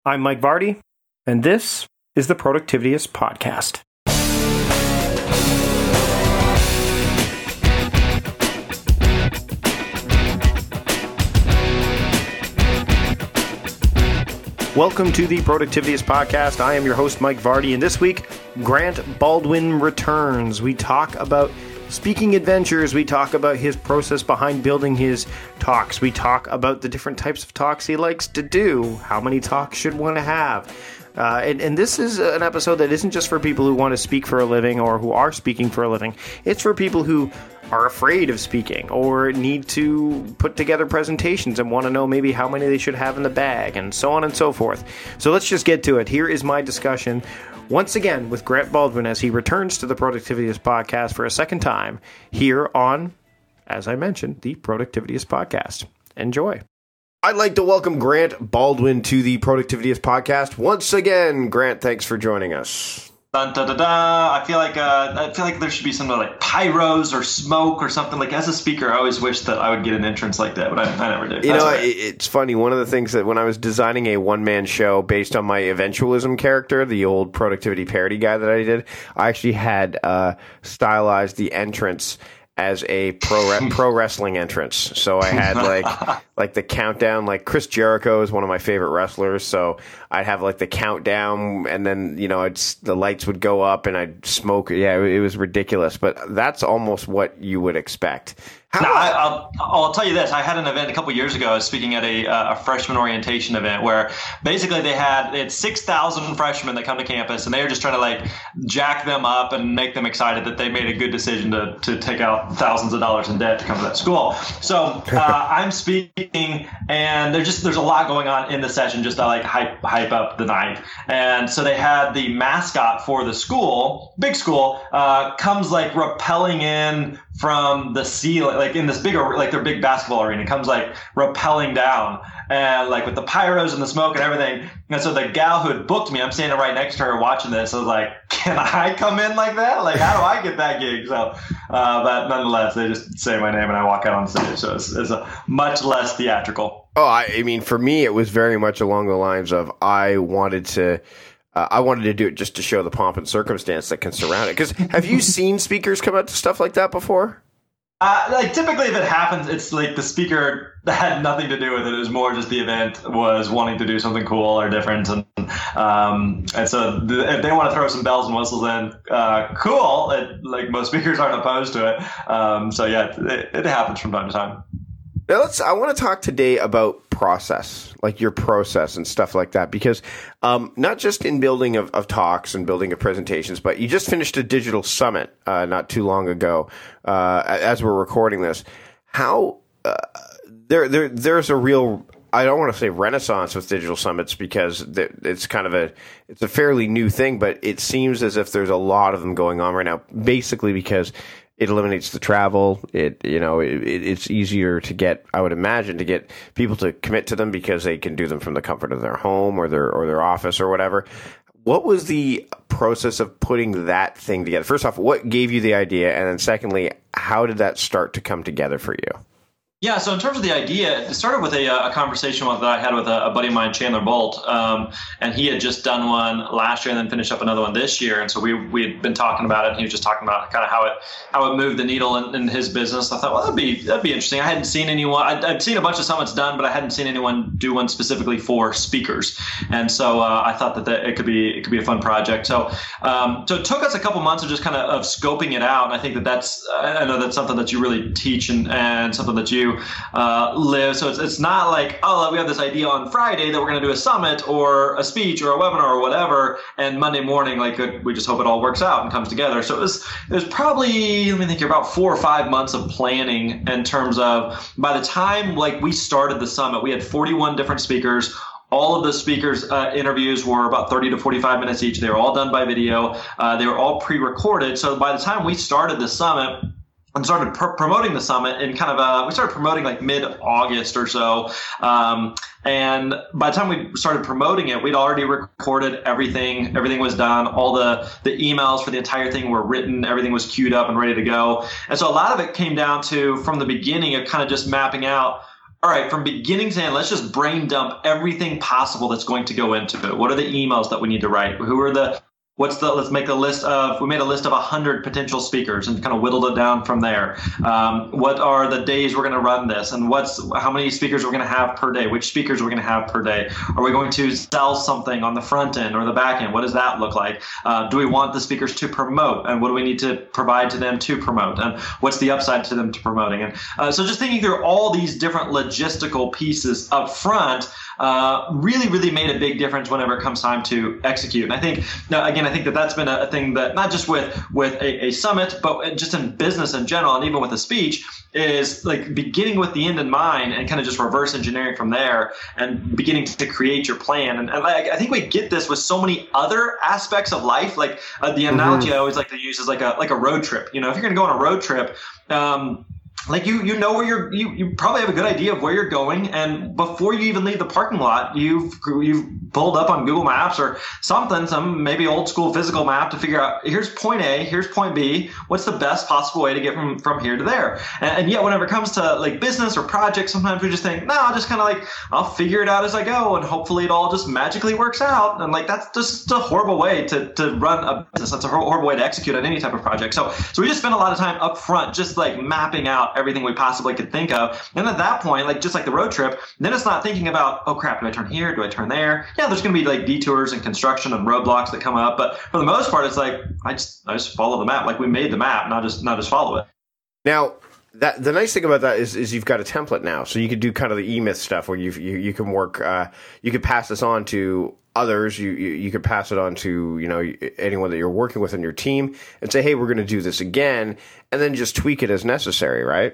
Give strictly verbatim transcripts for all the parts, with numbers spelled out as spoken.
I'm Mike Vardy, and this is the Productivityist Podcast. Welcome to the Productivityist Podcast. I am your host, Mike Vardy, and this week, Grant Baldwin returns. We talk about speaking adventures. We talk about his process behind building his talks. We talk about the different types of talks he likes to do. How many talks should one have? Uh, and, and this is an episode that isn't just for people who want to speak for a living or who are speaking for a living. It's for people who are afraid of speaking or need to put together presentations and want to know maybe how many they should have in the bag and so on and so forth. So let's just get to it. Here is my discussion once again with Grant Baldwin as he returns to the Productivityist Podcast for a second time here on, as I mentioned, the Productivityist Podcast. Enjoy. I'd like to welcome Grant Baldwin to the Productivityist Podcast once again. Grant, thanks for joining us. Dun, da, da, da. I feel like uh, I feel like there should be something like pyros or smoke or something. Like as a speaker, I always wish that I would get an entrance like that, but I, I never did. You That's know, right. It's funny. One of the things that when I was designing a one-man show based on my eventualism character, the old productivity parody guy that I did, I actually had uh, stylized the entrance as a pro re- pro wrestling entrance. So I had like like the countdown. Like Chris Jericho is one of my favorite wrestlers, so I'd have like the countdown, and then you know it's the lights would go up, and I'd smoke. Yeah, it, it was ridiculous, but that's almost what you would expect. How Now, I, I'll, I'll tell you this. I had an event a couple years ago. I was speaking at a, uh, a freshman orientation event where basically they had, they had six thousand freshmen that come to campus, and they were just trying to like jack them up and make them excited that they made a good decision to, to take out thousands of dollars in debt to come to that school. So uh, I'm speaking, and there's just there's a lot going on in the session just to like hype hype up the night. And so they had the mascot for the school, big school, uh, comes like rappelling in from the ceiling, like in this bigger, like their big basketball arena, comes like rappelling down, and like with the pyros and the smoke and everything. And so the gal who had booked me, I'm standing right next to her watching this. I was like, can I come in like that? Like, how do I get that gig? So, uh, but nonetheless, they just say my name and I walk out on stage. So it's, it's a much less theatrical. Oh, I, I mean, for me, it was very much along the lines of I wanted to. Uh, I wanted to do it just to show the pomp and circumstance that can surround it. Because have you seen speakers come out to stuff like that before? Uh, like typically, if it happens, it's like the speaker that had nothing to do with it. It was more just the event was wanting to do something cool or different, and um, and so the, if they want to throw some bells and whistles in, uh, cool. It, like most speakers aren't opposed to it. Um, so yeah, it, it happens from time to time. Now let's. I want to talk today about process, like your process and stuff like that, because um, not just in building of, of talks and building of presentations, but you just finished a digital summit uh, not too long ago. Uh, as we're recording this, how uh, there there there's a real. I don't want to say renaissance with digital summits because it's kind of a it's a fairly new thing, but it seems as if there's a lot of them going on right now. Basically, because it eliminates the travel. It, you know, it, it's easier to get, I would imagine, to get people to commit to them because they can do them from the comfort of their home or their or their office or whatever. What was the process of putting that thing together? First off, what gave you the idea? And then secondly, how did that start to come together for you? Yeah, so in terms of the idea, it started with a, a conversation that I had with a, a buddy of mine, Chandler Bolt, um, and he had just done one last year and then finished up another one this year. And so we we had been talking about it, and he was just talking about kind of how it how it moved the needle in, in his business. I thought, well, that'd be that'd be interesting. I hadn't seen anyone. I'd, I'd seen a bunch of summits done, but I hadn't seen anyone do one specifically for speakers. And so uh, I thought that, that it could be it could be a fun project. So um, so it took us a couple months of just kind of of scoping it out. And I think that that's I know that's something that you really teach and, and something that you uh, live. So it's it's not like, oh, we have this idea on Friday that we're going to do a summit or a speech or a webinar or whatever, and Monday morning, like we just hope it all works out and comes together. So it was it was probably, let me think, about four or five months of planning in terms of by the time like we started the summit, we had forty-one different speakers. All of the speakers' uh, interviews were about thirty to forty-five minutes each. They were all done by video. Uh, they were all pre-recorded. So by the time we started the summit and started pr- promoting the summit in kind of a, we started promoting like mid-August or so. Um, and by the time we started promoting it, we'd already recorded everything. Everything was done. All the, the emails for the entire thing were written. Everything was queued up and ready to go. And so a lot of it came down to, from the beginning, of kind of just mapping out, all right, from beginning to end, let's just brain dump everything possible that's going to go into it. What are the emails that we need to write? Who are the What's the, let's make a list of, we made a list of one hundred potential speakers and kind of whittled it down from there. Um, what are the days we're going to run this? And what's, how many speakers we're going to have per day? Which speakers we're going to have per day? Are we going to sell something on the front end or the back end? What does that look like? Uh, do we want the speakers to promote? And what do we need to provide to them to promote? And what's the upside to them to promoting? And uh, so just thinking through all these different logistical pieces up front uh, really, really made a big difference whenever it comes time to execute. And I think, now, again, I think that that's been a, a thing that not just with, with a, a summit, but just in business in general, and even with a speech, is like beginning with the end in mind and kind of just reverse engineering from there and beginning to create your plan. And, and I, I think we get this with so many other aspects of life. Like uh, the analogy mm-hmm. I always like to use is like a like a road trip. You know, if you're going to go on a road trip, um, like you, you know where you're, you, you probably have a good idea of where you're going. And before you even leave the parking lot, you've, you've pulled up on Google Maps or something, some maybe old school physical map to figure out here's point A, here's point B. What's the best possible way to get from, from here to there? And, and yet whenever it comes to like business or projects, sometimes we just think, no, I'll just kind of like, I'll figure it out as I go. And hopefully it all just magically works out. And like, that's just a horrible way to, to run a business. That's a horrible way to execute on any type of project. So, so we just spend a lot of time up front, just like mapping out everything we possibly could think of. And at that point, like just like the road trip, then it's not thinking about, oh crap, do I turn here? Do I turn there? Yeah, there's going to be like detours and construction and roadblocks that come up. But for the most part, it's like, I just, I just follow the map. Like we made the map, not just, not just follow it. Now, that the nice thing about that is, is you've got a template now. So you could do kind of the E-Myth stuff where you you, you can work, uh, you could pass this on to others. You, you you could pass it on to, you know, anyone that you're working with in your team and say, hey, we're going to do this again, and then just tweak it as necessary, right?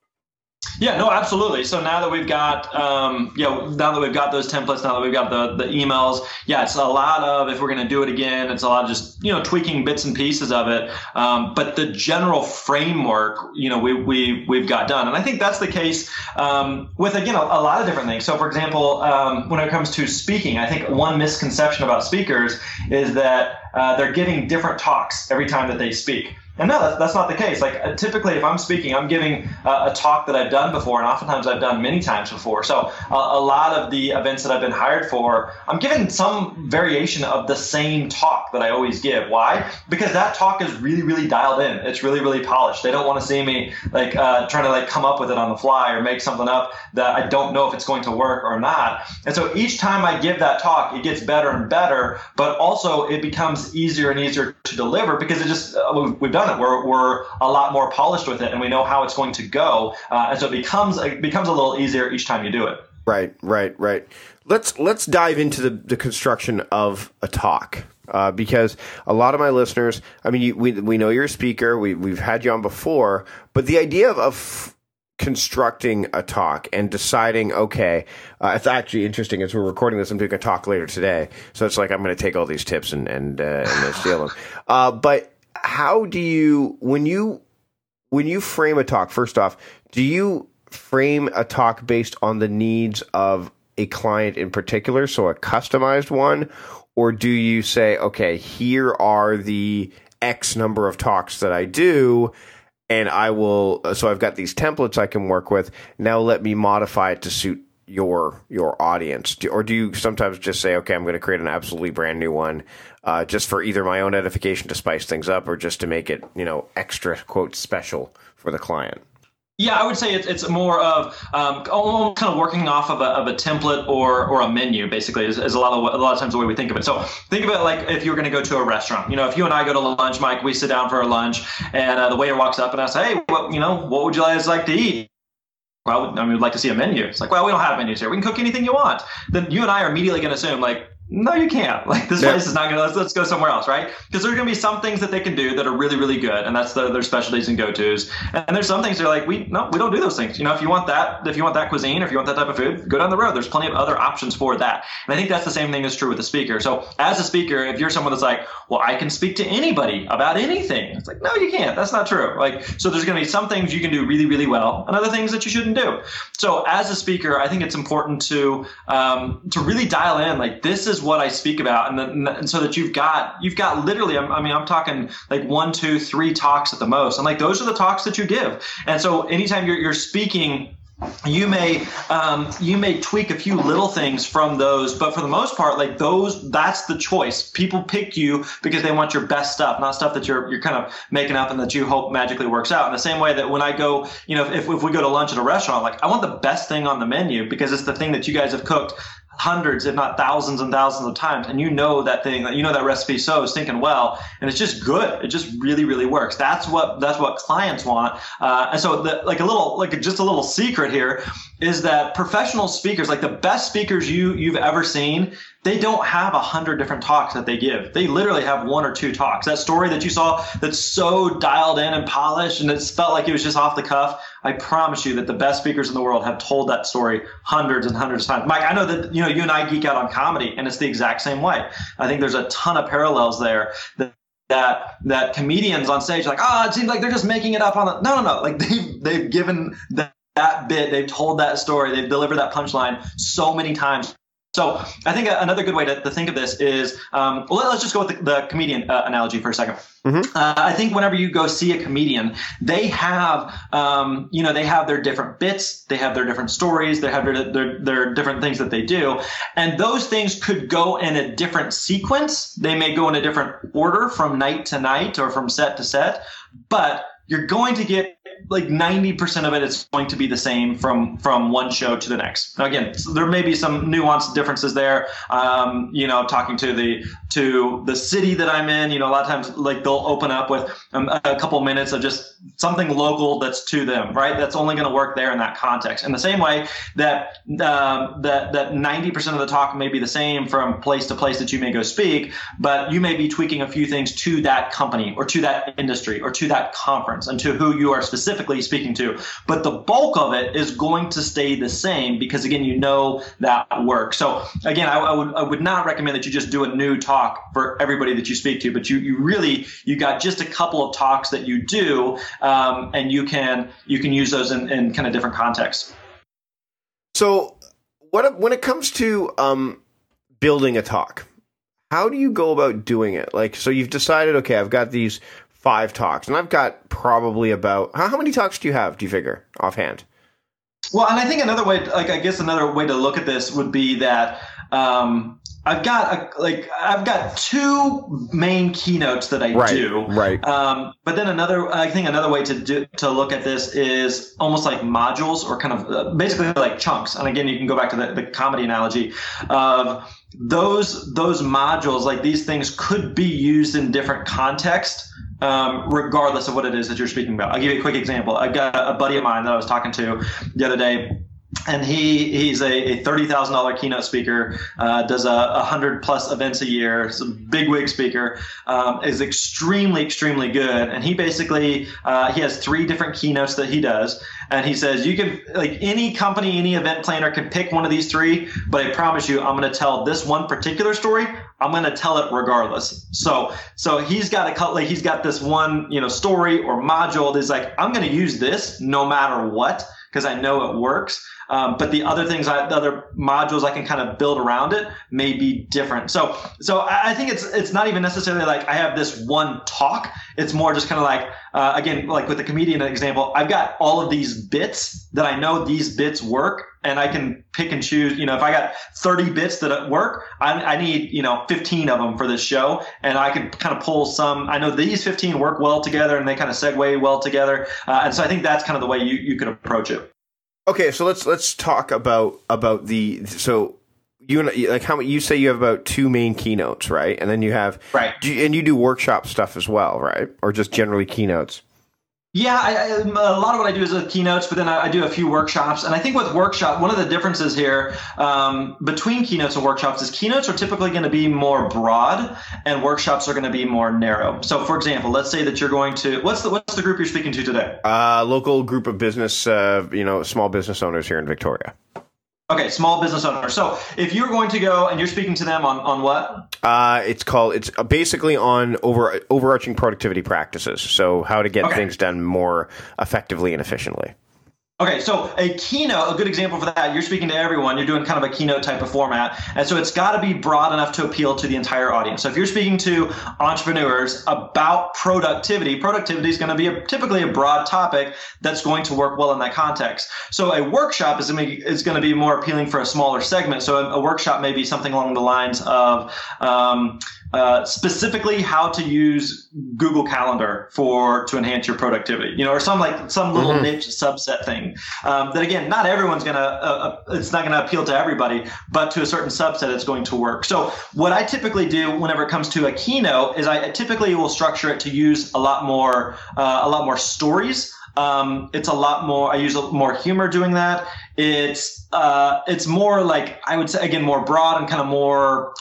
Yeah, no, absolutely. So now that we've got, um, you know, now that we've got those templates, now that we've got the, the emails, yeah, it's a lot of, if we're going to do it again, it's a lot of just, you know, tweaking bits and pieces of it. Um, but the general framework, you know, we, we, we've got done. And I think that's the case um, with, again, a, a lot of different things. So, for example, um, when it comes to speaking, I think one misconception about speakers is that uh, they're getting different talks every time that they speak. And no, that's, that's not the case. Like uh, typically, if I'm speaking, I'm giving uh, a talk that I've done before, and oftentimes I've done many times before. So uh, a lot of the events that I've been hired for, I'm giving some variation of the same talk that I always give. Why? Because that talk is really, really dialed in. It's really, really polished. They don't want to see me like uh, trying to like come up with it on the fly or make something up that I don't know if it's going to work or not. And so each time I give that talk, it gets better and better, but also it becomes easier and easier to deliver because it just uh, we've, we've done it. We're, we're a lot more polished with it, and we know how it's going to go, uh, and so it becomes it becomes a little easier each time you do it. Right, right, right. Let's let's dive into the, the construction of a talk uh, because a lot of my listeners, I mean, you, we we know you're a speaker, we we've had you on before, but the idea of, of constructing a talk and deciding, okay, uh, it's actually interesting as we're recording this, I'm doing a talk later today, so it's like I'm going to take all these tips and and, uh, and steal them, uh, but. How do you, when you, when you frame a talk, first off, do you frame a talk based on the needs of a client in particular, so a customized one, or do you say, okay, here are the X number of talks that I do, and I will, so I've got these templates I can work with, now let me modify it to suit your your audience? Do, or do you sometimes just say, okay, I'm going to create an absolutely brand new one uh, just for either my own edification to spice things up or just to make it, you know, extra, quote, special for the client? Yeah, I would say it's it's more of um, almost kind of working off of a of a template or or a menu. Basically, is, is a lot of a lot of times the way we think of it. So think of it like if you're going to go to a restaurant. You know, if you and I go to lunch, Mike, we sit down for a lunch, and uh, the waiter walks up and I say, hey, what you know, what would you guys like to eat? Well, I mean, we'd like to see a menu. It's like, well, we don't have menus here. We can cook anything you want. Then you and I are immediately going to assume, like, no, you can't. Like, this yeah. place is not going to, let's, let's go somewhere else, right? Because there's going to be some things that they can do that are really, really good. And that's the, their specialties and go-tos. And there's some things that are like, we, no, we don't do those things. You know, if you want that, if you want that cuisine, or if you want that type of food, go down the road. There's plenty of other options for that. And I think that's the same thing is true with a speaker. So as a speaker, if you're someone that's like, well, I can speak to anybody about anything. It's like, no, you can't. That's not true. Like, so there's going to be some things you can do really, really well and other things that you shouldn't do. So as a speaker, I think it's important to, um, to really dial in, like, this is what I speak about. And, then, and so that you've got you've got literally, I mean, I'm talking like one, two, three talks at the most, and like those are the talks that you give. And so anytime you're you're speaking you may um, you may tweak a few little things from those, but for the most part, like those, that's the choice. People pick you because they want your best stuff, not stuff that you're you're kind of making up and that you hope magically works out. In the same way that when I go, you know, if if we go to lunch at a restaurant, like I want the best thing on the menu because it's the thing that you guys have cooked hundreds, if not thousands and thousands of times, and you know that thing, you know that recipe so stinking well, and it's just good. It just really, really works. That's what that's what clients want. Uh, and so, the, like a little, like just a little secret here is that professional speakers, like the best speakers you you've ever seen, they don't have a hundred different talks that they give. They literally have one or two talks. That story that you saw that's so dialed in and polished, and it felt like it was just off the cuff. I promise you that the best speakers in the world have told that story hundreds and hundreds of times. Mike, I know that, you know, you and I geek out on comedy, and it's the exact same way. I think there's a ton of parallels there that that, that comedians on stage are like, oh, it seems like they're just making it up on the, no, no, no. Like they've, they've given that, that bit, they've told that story, they've delivered that punchline so many times. So I think another good way to, to think of this is, um, well, let's just go with the, the comedian uh, analogy for a second. Mm-hmm. Uh, I think whenever you go see a comedian, they have, um, you know, they have their different bits, they have their different stories, they have their, their, their different things that they do. And those things could go in a different sequence. They may go in a different order from night to night or from set to set, but you're going to get like ninety percent of it is going to be the same from, from one show to the next. Now, again, so there may be some nuanced differences there. Um, you know, talking to the, to the city that I'm in, you know, a lot of times like they'll open up with um, a couple minutes of just something local that's to them, right? That's only going to work there in that context. In the same way that, um, that, that ninety percent of the talk may be the same from place to place that you may go speak, but you may be tweaking a few things to that company or to that industry or to that conference and to who you are specifically speaking to. But the bulk of it is going to stay the same because, again, you know that works. So, again, I, I would I would not recommend that you just do a new talk for everybody that you speak to, but you you really, you got just a couple of talks that you do, um, and you can you can use those in, in kind of different contexts. So what when it comes to um, building a talk, how do you go about doing it? Like, so you've decided, okay, I've got these five talks, and I've got probably about how, how many talks do you have? Do you figure offhand? Well, and I think another way, like I guess another way to look at this would be that um, I've got a, like I've got two main keynotes that I right, do, right. Um, but then another, I think another way to do to look at this is almost like modules or kind of uh, basically like chunks. And again, you can go back to the, the comedy analogy of those those modules. Like these things could be used in different contexts. Um, regardless of what it is that you're speaking about. I'll give you a quick example. I got a buddy of mine that I was talking to the other day, and he he's a, a thirty thousand dollars keynote speaker, uh, does a, a hundred plus events a year, is a bigwig speaker, um, is extremely, extremely good. And he basically, uh, he has three different keynotes that he does. And he says, you can, like any company, any event planner can pick one of these three, but I promise you, I'm going to tell this one particular story. I'm going to tell it regardless. So, so he's got a, like, he's got this one, you know, story or module that's like, I'm going to use this no matter what, because I know it works. Um, but the other things, I, the other modules I can kind of build around it may be different. So, so I, I think it's it's not even necessarily like I have this one talk. It's more just kind of like, uh, again, like with the comedian example, I've got all of these bits that I know these bits work, and I can pick and choose. You know, if I got thirty bits that work, I, I need, you know, fifteen of them for this show, and I can kind of pull some. I know these fifteen work well together, and they kind of segue well together. Uh, and so I think that's kind of the way you, you could approach it. Okay, so let's let's talk about about the so you and like how you say you have about two main keynotes, right? And then you have right, do you, and you do workshop stuff as well, right? Or just generally keynotes? Yeah, I, I, a lot of what I do is with keynotes, but then I, I do a few workshops. And I think with workshop, one of the differences here um, between keynotes and workshops is keynotes are typically going to be more broad, and workshops are going to be more narrow. So, for example, let's say that you're going to what's the what's the group you're speaking to today? Uh, local group of business, uh, you know, small business owners here in Victoria. Okay, small business owner. So if you're going to go and you're speaking to them on, on what? Uh, it's called, it's basically on over overarching productivity practices. So how to get okay. things done more effectively and efficiently. Okay, so a keynote, a good example for that, you're speaking to everyone, you're doing kind of a keynote type of format, and so it's got to be broad enough to appeal to the entire audience. So if you're speaking to entrepreneurs about productivity, productivity is going to be a, typically a broad topic that's going to work well in that context. So a workshop is, is going to be more appealing for a smaller segment. So a, a workshop may be something along the lines of um, Uh, specifically how to use Google Calendar for to enhance your productivity, you know, or some like some little mm-hmm. niche subset thing. Um, that again, not everyone's gonna. Uh, it's not gonna appeal to everybody, but to a certain subset, it's going to work. So what I typically do whenever it comes to a keynote is I typically will structure it to use a lot more, uh, a lot more stories. Um, it's a lot more. I use a, more humor doing that. It's uh, it's more like I would say again more broad and kind of more.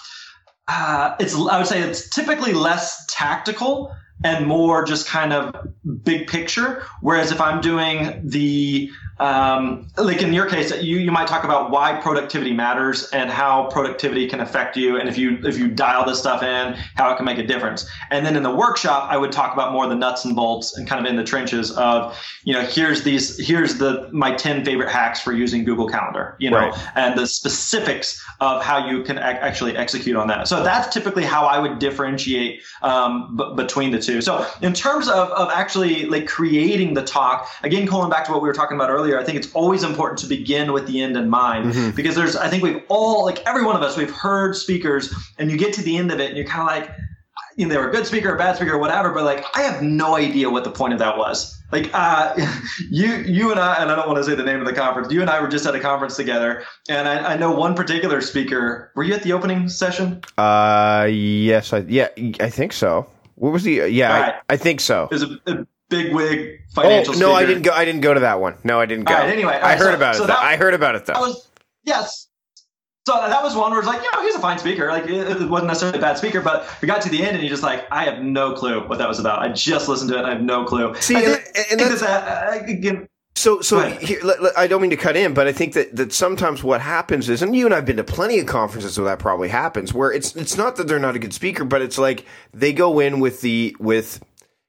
Uh, it's I would say it's typically less tactical and more just kind of big picture. Whereas if I'm doing the um, like in your case, you you might talk about why productivity matters and how productivity can affect you, and if you if you dial this stuff in, how it can make a difference. And then in the workshop, I would talk about more the nuts and bolts and kind of in the trenches of, you know, here's these here's the my ten favorite hacks for using Google Calendar, you know, right. and the specifics of how you can ac- actually execute on that. So that's typically how I would differentiate um, b- between the two. So in terms of of actually like creating the talk, again, going back to what we were talking about earlier, I think it's always important to begin with the end in mind, mm-hmm. because there's, I think we've all, like every one of us, we've heard speakers and you get to the end of it and you're kind of like, you know, they were a good speaker, a bad speaker, or whatever, but like, I have no idea what the point of that was. Like, uh, you, you and I, and I don't want to say the name of the conference, you and I were just at a conference together, and I, I know one particular speaker. Were you at the opening session? Uh, yes, I, yeah, I think so. What was the, yeah, right. I, I think so. It was a, a big wig financial oh, no, speaker. I didn't go, I didn't go to that one. No, I didn't go. All right, anyway. All I right, heard so, about so it, that, though. I heard about it, though. That was, yes. So that was one where it's like, you know, he's a fine speaker. Like, it wasn't necessarily a bad speaker, but we got to the end and you're just like, I have no clue what that was about. I just listened to it and I have no clue. See, I and, think, and that's, that, uh, again, so, so here, I don't mean to cut in, but I think that, that sometimes what happens is, and you and I've been to plenty of conferences where that probably happens, where it's it's not that they're not a good speaker, but it's like they go in with the with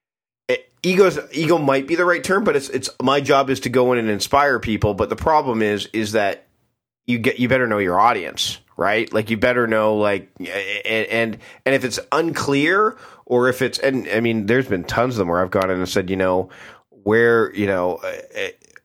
egos. Ego might be the right term, but it's it's my job is to go in and inspire people. But the problem is is that you get you better know your audience, right? Like you better know like and and and if it's unclear or if it's and I mean, there's been tons of them where I've gone in and said, you know, where you know. Uh,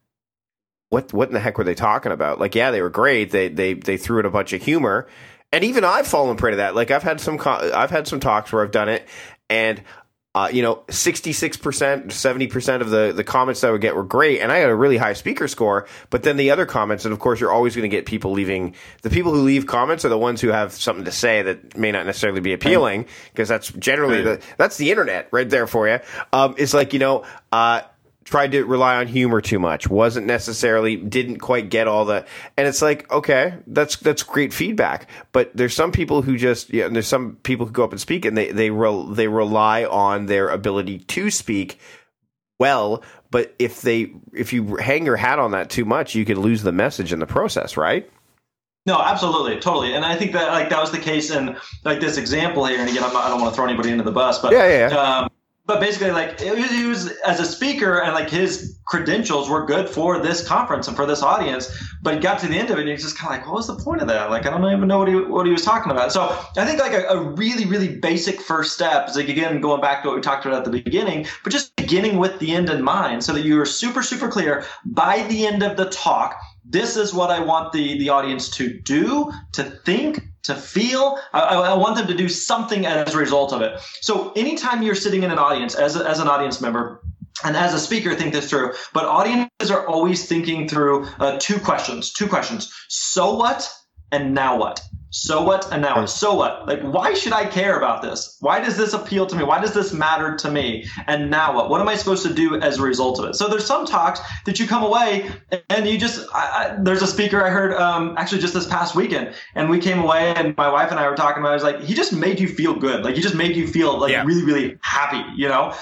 What what in the heck were they talking about? Like, yeah, they were great. They they they threw in a bunch of humor, and even I've fallen prey to that. Like, I've had some I've had some talks where I've done it, and uh, you know, sixty-six percent, seventy percent of the the comments that I would get were great, and I had a really high speaker score. But then the other comments, and of course, you're always going to get people leaving. The people who leave comments are the ones who have something to say that may not necessarily be appealing, because that's generally the that's the internet right there for you. Um, it's like, you know. Uh, tried to rely on humor too much, wasn't necessarily, didn't quite get all the, and it's like, okay, that's that's great feedback, but there's some people who just, yeah, and there's some people who go up and speak and they they re, they rely on their ability to speak well, but if they if you hang your hat on that too much, you can lose the message in the process, right? No, absolutely, totally, and I think that like that was the case in like this example here. And again, I'm not, I don't want to throw anybody into the bus, but yeah, yeah. yeah. Um, But basically, like, it was, he was, as a speaker, and like his credentials were good for this conference and for this audience. But he got to the end of it, and he's just kind of like, what was the point of that? Like, I don't even know what he what he was talking about. So I think like a, a really, really basic first step is like, again, going back to what we talked about at the beginning, but just beginning with the end in mind, so that you are super, super clear by the end of the talk. This is what I want the the audience to do, to think, to feel. I, I want them to do something as a result of it. So anytime you're sitting in an audience as a, as an audience member and as a speaker, think this through. But audiences are always thinking through uh, two questions, two questions. So what and now what? So what and now what? So what? Like, why should I care about this? Why does this appeal to me? Why does this matter to me? And now what? What am I supposed to do as a result of it? So there's some talks that you come away and you just, I, I, there's a speaker I heard um, actually just this past weekend, and we came away and my wife and I were talking about it. I was like, he just made you feel good. Like, he just made you feel like yeah. really, really happy, you know?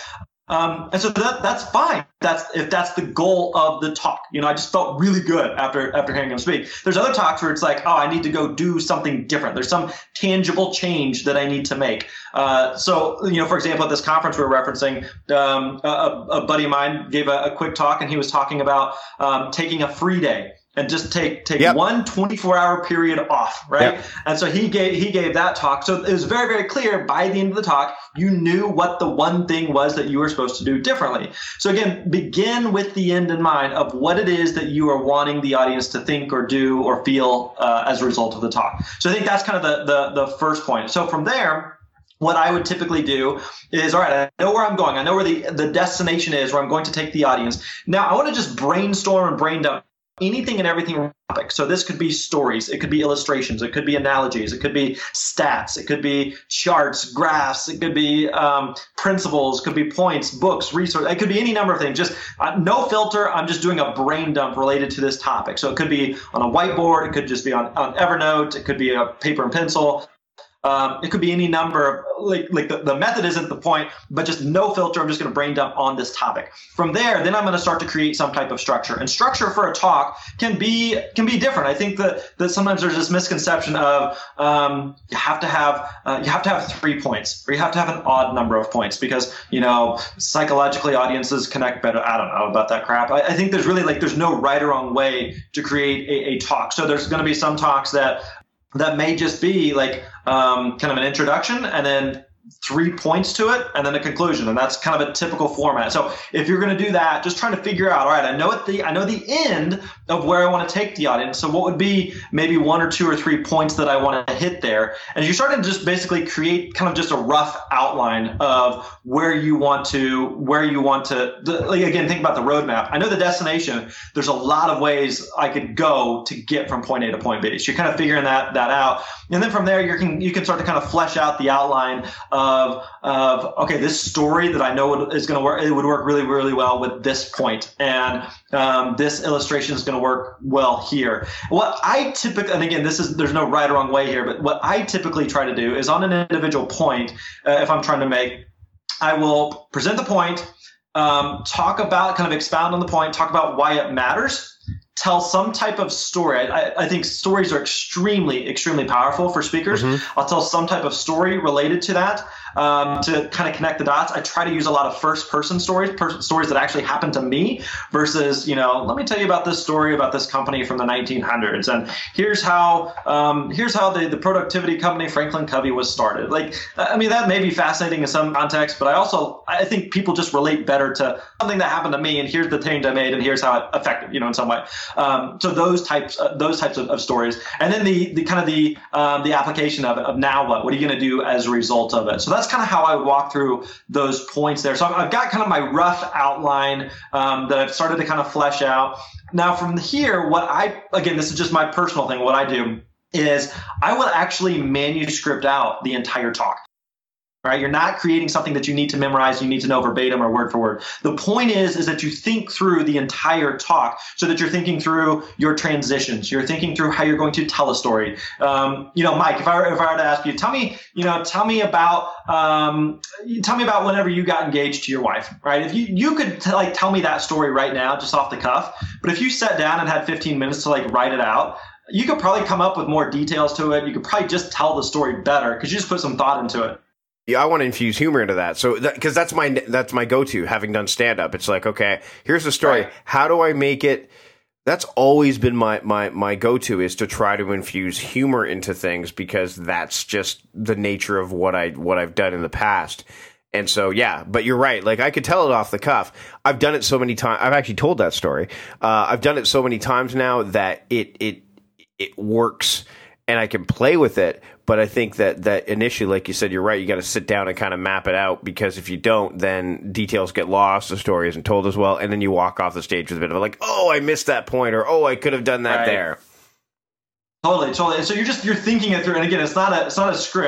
Um, and so that that's fine. That's if that's the goal of the talk. You know, I just felt really good after after hearing him speak. There's other talks where it's like, oh, I need to go do something different. There's some tangible change that I need to make. Uh, so, you know, for example, at this conference we were referencing, um, a, a buddy of mine gave a, a quick talk, and he was talking about um, taking a free day. And just take take yep. one twenty-four hour period off, right? Yep. And so he gave he gave that talk. So it was very, very clear by the end of the talk, you knew what the one thing was that you were supposed to do differently. So again, begin with the end in mind of what it is that you are wanting the audience to think or do or feel uh, as a result of the talk. So I think that's kind of the, the, the first point. So from there, what I would typically do is, all right, I know where I'm going. I know where the, the destination is, where I'm going to take the audience. Now I want to just brainstorm and brain dump anything and everything topic. So this could be stories, it could be illustrations, it could be analogies, it could be stats, it could be charts, graphs, it could be um, principles, it could be points, books, resources, it could be any number of things. Just uh, no filter. I'm just doing a brain dump related to this topic. So it could be on a whiteboard, it could just be on, on Evernote, it could be a paper and pencil. Um, it could be any number of, like, like the, the method isn't the point, but just no filter. I'm just going to brain dump on this topic. From there, then I'm going to start to create some type of structure. And structure for a talk can be can be different. I think that, that sometimes there's this misconception of um, you have to have uh, you have to have three points, or you have to have an odd number of points because, you know, psychologically audiences connect better. I don't know about that crap. I, I think there's really like there's no right or wrong way to create a, a talk. So there's going to be some talks that that may just be like um, kind of an introduction and then three points to it and then a conclusion. And that's kind of a typical format. So if you're going to do that, just trying to figure out, all right, I know at the, I know the end of where I want to take the audience. So what would be maybe one or two or three points that I want to hit there? And you're starting to just basically create kind of just a rough outline of where you want to, where you want to, like, again, think about the roadmap. I know the destination, there's a lot of ways I could go to get from point A to point B. So you're kind of figuring that, that out. And then from there, you can, you can start to kind of flesh out the outline of, of, okay, this story that I know is going to work, it would work really, really well with this point. And um, this illustration is going to work well here. What I typically, and again, this is, there's no right or wrong way here, but what I typically try to do is on an individual point, uh, if I'm trying to make, I will present the point, um, talk about, kind of expound on the point, talk about why it matters, tell some type of story. I, I think stories are extremely, extremely powerful for speakers. Mm-hmm. I'll tell some type of story related to that um, to kind of connect the dots. I try to use a lot of first-person stories, per- stories that actually happened to me versus, you know, let me tell you about this story about this company from the nineteen hundreds. And here's how um, here's how the, the productivity company Franklin Covey was started. Like, I mean, that may be fascinating in some context, but I also, I think people just relate better to something that happened to me, and here's the change I made, and here's how it affected, you know, in some way. Um, so those types, uh, those types of, of stories, and then the the kind of the um, the application of it, of now what, what are you going to do as a result of it? So that's kind of how I would walk through those points there. So I've got kind of my rough outline um, that I've started to kind of flesh out. Now from here, what I again, this is just my personal thing. What I do is I will actually manuscript out the entire talk. Right? You're not creating something that you need to memorize, you need to know verbatim or word for word. The point is, is that you think through the entire talk so that you're thinking through your transitions. You're thinking through how you're going to tell a story. Um, you know, Mike, if I were, if I were to ask you, tell me, you know, tell me about, um, tell me about whenever you got engaged to your wife, right? If you, you could t- like tell me that story right now, just off the cuff, but if you sat down and had fifteen minutes to like write it out, you could probably come up with more details to it. You could probably just tell the story better because you just put some thought into it. Yeah, I want to infuse humor into that. So, because that, that's my that's my go-to, having done stand-up. It's like, okay, here's the story. Right. How do I make it? That's always been my, my, my go-to, is to try to infuse humor into things, because that's just the nature of what I what I've done in the past. And so, yeah, but you're right. Like, I could tell it off the cuff. I've done it so many times. I've actually told that story. Uh, I've done it so many times now that it it it works, and I can play with it. But I think that, that initially, like you said, you're right. You got to sit down and kind of map it out, because if you don't, then details get lost. The story isn't told as well. And then you walk off the stage with a bit of like, oh, I missed that point, or, oh, I could have done that right there. Totally, totally. So you're just, you're thinking it through. And again, it's not a, it's not a script.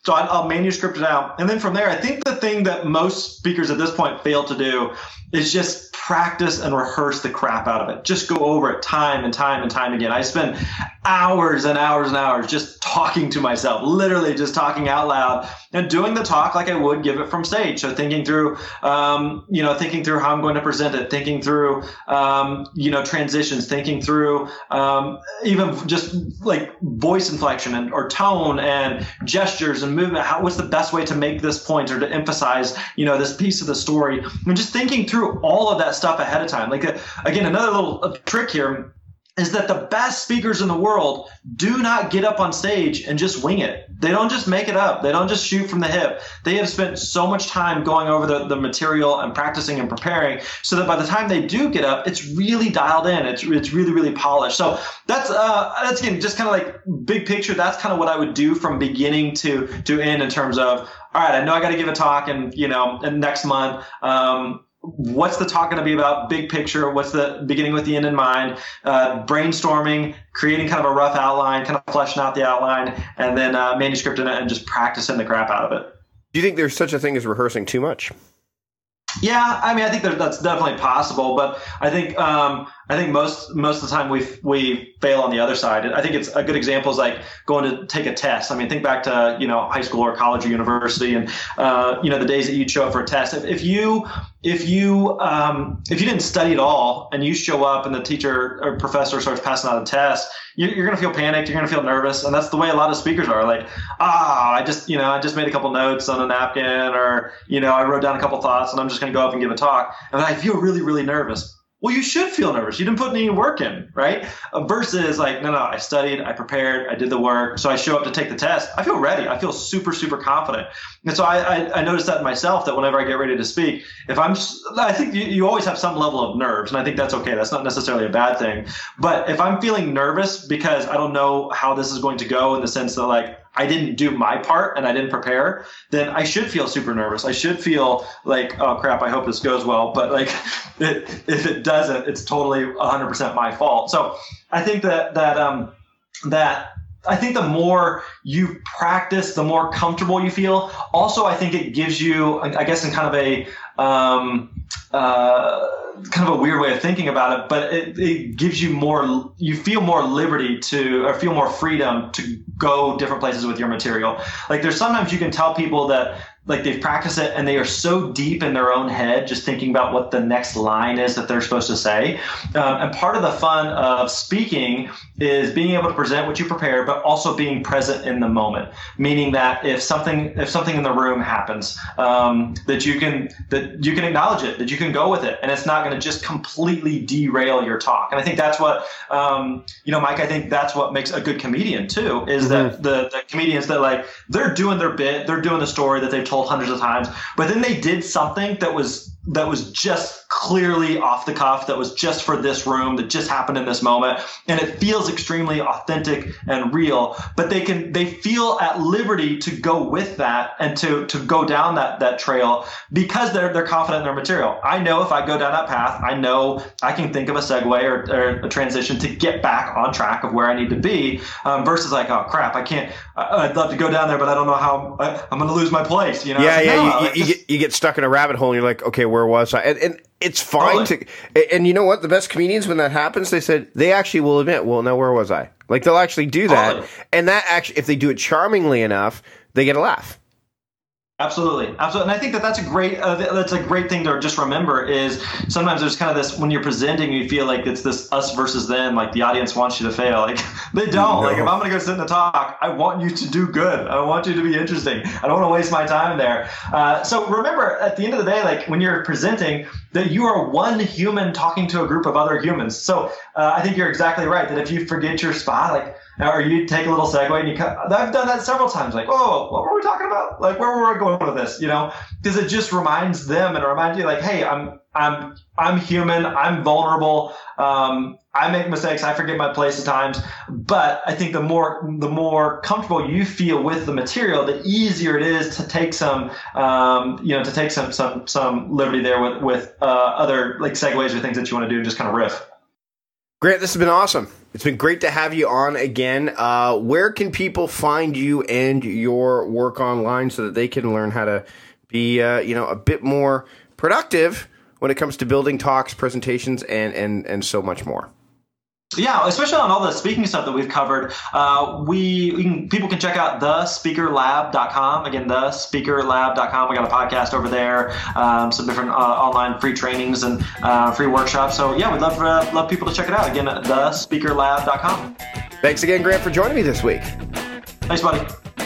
So I'll manuscript it out. And then from there, I think the thing that most speakers at this point fail to do is just practice and rehearse the crap out of it. Just go over it time and time and time again. I spend hours and hours and hours just talking to myself, literally just talking out loud and doing the talk like I would give it from stage. So thinking through, um, you know, thinking through how I'm going to present it, thinking through, um, you know, transitions, thinking through um, even just like voice inflection and or tone and gestures and movement. How, what's the best way to make this point or to emphasize, you know, this piece of the story? And just thinking through all of that stuff ahead of time. Like, uh, again, another little uh, trick here is that the best speakers in the world do not get up on stage and just wing it. They don't just make it up. They don't just shoot from the hip. They have spent so much time going over the, the material and practicing and preparing so that by the time they do get up, it's really dialed in. It's it's really, really polished. So that's, uh, that's again, just kind of like big picture. That's kind of what I would do from beginning to, to end in terms of, all right, I know I got to give a talk and, you know, and next month, um, what's the talk going to be about? Big picture. What's the beginning with the end in mind? Uh, brainstorming, creating kind of a rough outline, kind of fleshing out the outline, and then uh, manuscripting it and just practicing the crap out of it. Do you think there's such a thing as rehearsing too much? Yeah, I mean, I think that that's definitely possible, but I think um, I think most most of the time we we fail on the other side. I think it's a good example is like going to take a test. I mean, think back to you know high school or college or university, and uh, you know the days that you'd show up for a test. If, if you if you um, if you didn't study at all and you show up and the teacher or professor starts passing out a test, you're, you're going to feel panicked. You're going to feel nervous, and that's the way a lot of speakers are. Like, ah, I just you know I just made a couple notes on a napkin, or you know I wrote down a couple thoughts, and I'm just going to go up and give a talk, and I feel really really nervous. Well, you should feel nervous. You didn't put any work in, right? Uh, versus like, no, no, I studied, I prepared, I did the work. So I show up to take the test. I feel ready. I feel super, super confident. And so I, I, I noticed that in myself that whenever I get ready to speak, if I'm, I think you, you always have some level of nerves, and I think that's okay. That's not necessarily a bad thing. But if I'm feeling nervous because I don't know how this is going to go in the sense that like, I didn't do my part and I didn't prepare, then I should feel super nervous. I should feel like, oh crap, I hope this goes well. But like, it, if it doesn't, it's totally one hundred percent my fault. So I think that that um that I think the more you practice, the more comfortable you feel. Also, I think it gives you, I guess, in kind of a um uh kind of a weird way of thinking about it, but it, it gives you more, you feel more liberty to, or feel more freedom to go different places with your material. Like there's sometimes you can tell people that like they've practiced it and they are so deep in their own head just thinking about what the next line is that they're supposed to say. Um, and part of the fun of speaking is being able to present what you prepare, but also being present in the moment. Meaning that if something if something in the room happens, um, that you can that you can acknowledge it, that you can go with it, and it's not going to just completely derail your talk. And I think that's what um, you know, Mike. I think that's what makes a good comedian too. Is mm-hmm. that the, the comedians that like they're doing their bit, they're doing the story that they've told hundreds of times, but then they did something that was that was just clearly off the cuff, that was just for this room, that just happened in this moment, and it feels extremely authentic and real. But they can they feel at liberty to go with that and to to go down that that trail because they're they're confident in their material. I know if I go down that path, I know I can think of a segue or, or a transition to get back on track of where I need to be. Um, versus like, oh crap, I can't. I'd love to go down there, but I don't know how. I, I'm going to lose my place. You know? Yeah, like, yeah. no, you, like, you, just, get, you get stuck in a rabbit hole, and you're like, okay, where was I? And, and it's fine totally. to. And you know what? The best comedians, when that happens, they said they actually will admit, well, now where was I? Like they'll actually do that, totally. And that actually, if they do it charmingly enough, they get a laugh. Absolutely, absolutely, and I think that that's a great uh, that's a great thing to just remember. Is sometimes there's kind of this when you're presenting, you feel like it's this us versus them. Like the audience wants you to fail. Like they don't. No. Like if I'm going to go sit in the talk, I want you to do good. I want you to be interesting. I don't want to waste my time there. Uh, so remember, at the end of the day, like when you're presenting, that you are one human talking to a group of other humans. So uh, I think you're exactly right. That if you forget your spot, like. Or you take a little segue and you cut. I've done that several times. Like, oh, what were we talking about? Like, where were we going with this? You know, because it just reminds them and it reminds you, like, hey, I'm, I'm, I'm human. I'm vulnerable. Um, I make mistakes. I forget my place at times. But I think the more, the more comfortable you feel with the material, the easier it is to take some, um, you know, to take some, some, some liberty there with, with uh, other like segues or things that you want to do and just kind of riff. Grant, this has been awesome. It's been great to have you on again. Uh, where can people find you and your work online so that they can learn how to be, uh, you know, a bit more productive when it comes to building talks, presentations, and and and so much more? Yeah, especially on all the speaking stuff that we've covered. Uh, we, we can, people can check out the speaker lab dot com. Again, the speaker lab dot com. We got a podcast over there, um, some different uh, online free trainings and uh, free workshops. So yeah, we'd love uh, love people to check it out. Again, the speaker lab dot com. Thanks again, Grant, for joining me this week. Thanks, buddy.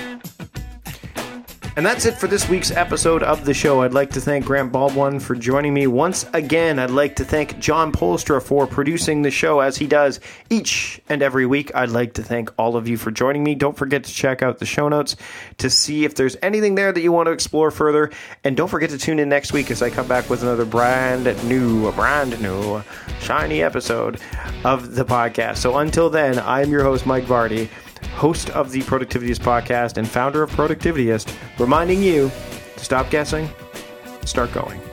And that's it for this week's episode of the show. I'd like to thank Grant Baldwin for joining me once again. I'd like to thank John Polstra for producing the show as he does each and every week. I'd like to thank all of you for joining me. Don't forget to check out the show notes to see if there's anything there that you want to explore further. And don't forget to tune in next week as I come back with another brand new, brand new, shiny episode of the podcast. So until then, I'm your host, Mike Vardy, host of the Productivityist podcast and founder of Productivityist, reminding you to stop guessing, start going.